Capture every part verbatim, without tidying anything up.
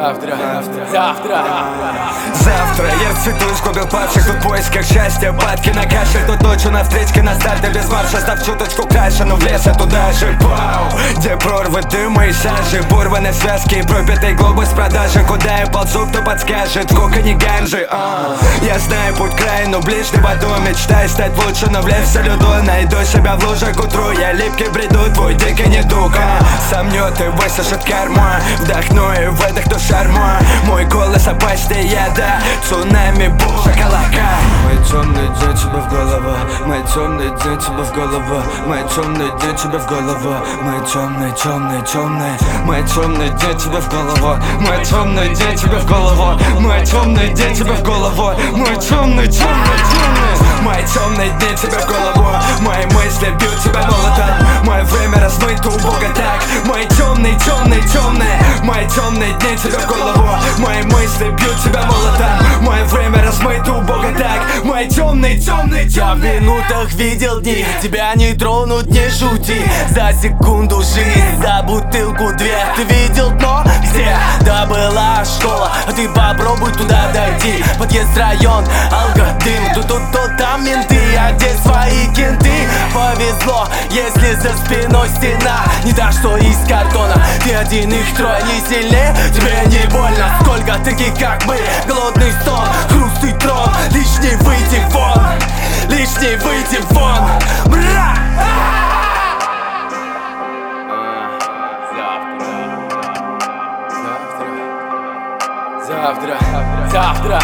Завтра, завтра, завтра я расцвету из гугл павших. Тут в поисках счастья, падки на кашель. Тут ночью на встречке на старте без марша. Став чуточку краше, но в лес я туда же. Пау, где прорвы дыма и сажи, порваны связки и пропитый глобус продажи. Куда я ползу, кто подскажет, сколько не ганжи. а. Я знаю путь к краю, но ближний водой. Мечтаю стать лучше, но в лес ледой. Найду себя в лужах к утру, я липкий бреду, твой дикий недуг. а. Сомнет и высушит карма, вдохну и выдохну шарма. Мой голос опаснее яда, цунами бу, шоколака. Мой темный день тебе в голову, мой темный день тебе в голову, мой темный день тебе в голову, мой темный, темный, темный, мой темный день тебе в голову, мой темный день тебе в голову, мой темный день тебе в голову, мой темный, темный, темный, мой темный день тебе в голову, мои мысли бьют тебя молотом. Мое время размыто у Бога так. Мой темный, темный, темный, мой темный день тебе в голову, мои мысли бьют тебя молотом. Мое время размыто у Бога так. Мой темный, темный, темный. Я в минутах видел дни, тебя не тронут, не шути. За секунду жизнь, за бутылку две. Ты видел дно, где? Да была школа, а ты попробуй туда дойти. Подъезд, район, алгодым. Тут, тут, тут, там менты, а где свои кенты? Повезло, если за спиной стена не та, что из картона. Ты один, их трое, не сильнее, тебе не больно. Сколько таких, как мы, голодный стон, хруст и трон. Лишний выйти вон, лишний выйти вон. Бра! завтра, завтра,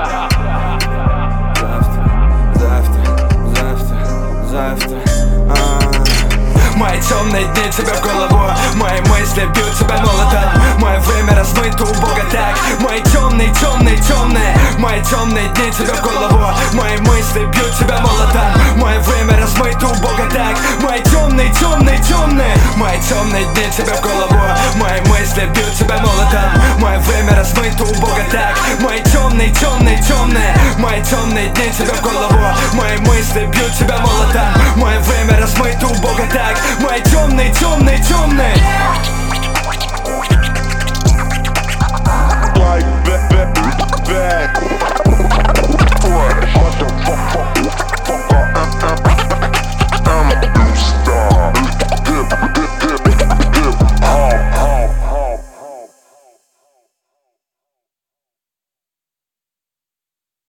завтра, завтра, завтра. Мои темные дни тебе в голову, мои мысли бьют тебя молотом. Мое время размыто у Бога так. Мои темные, темные, темные, мои темные дни тебе в голову, мои мысли бьют тебя молотом. Мое время размыто у Бога так. Мои темные, темные, темные, мои темные дни тебе в голову, мои мысли бьют тебя молотом. Мое время размыто у Бога так. Мои темные, темные, темные, мои темные дни тебе в голову, мои мысли бьют тебя молотом. Мое время размыто у Бога так. Мои темные, темные